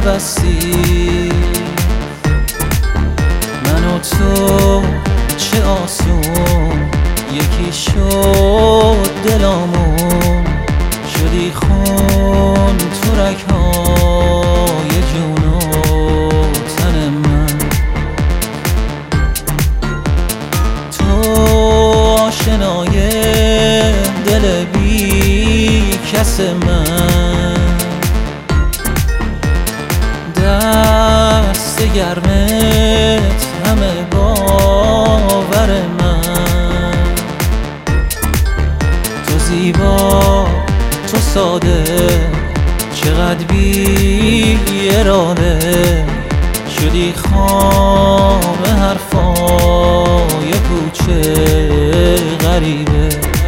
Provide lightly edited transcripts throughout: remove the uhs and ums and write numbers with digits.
نبستی. من و تو چه آسون یکی شد دلامون، شدی خون تو رگ‌های جون و تن من. تو آشنای دل بی کس من، دست گرمت همه باور من. تو زیبا، تو ساده، چقدر بی اراده، شدی خام حرفای کوچه غریبه.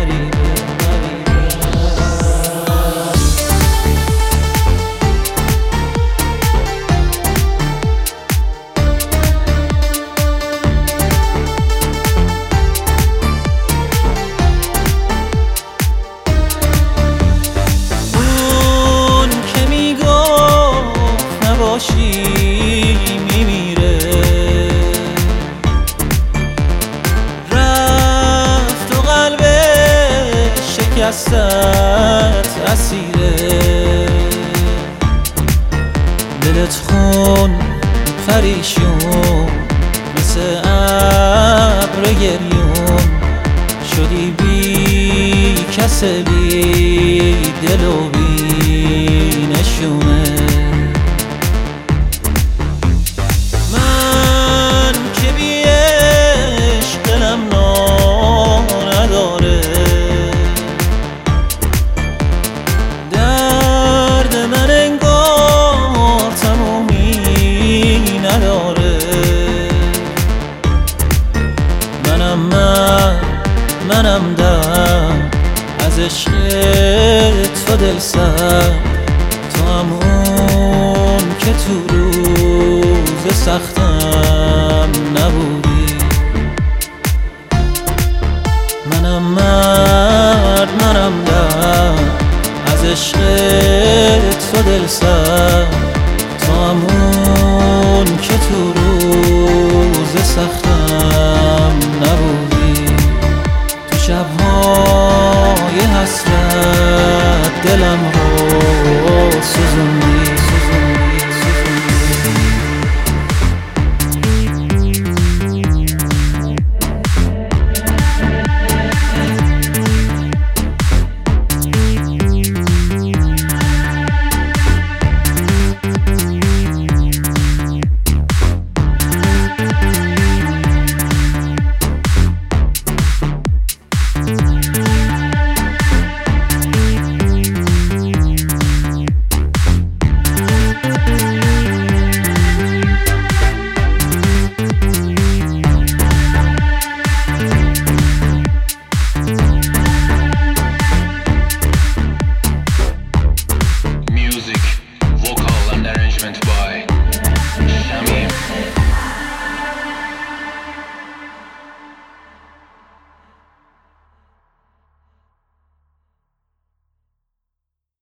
میمیره، رفت و قلبش شکست اسیره. دلت خون پریشون مثل ابر گریون، شدی بی کس بی دل و بی نشونه. منم دم از عشق تو دل سرد، تو همون که تو روز سختم نبودی. منم مرد، منم دم از عشق تو دل سرد، تو همون که تو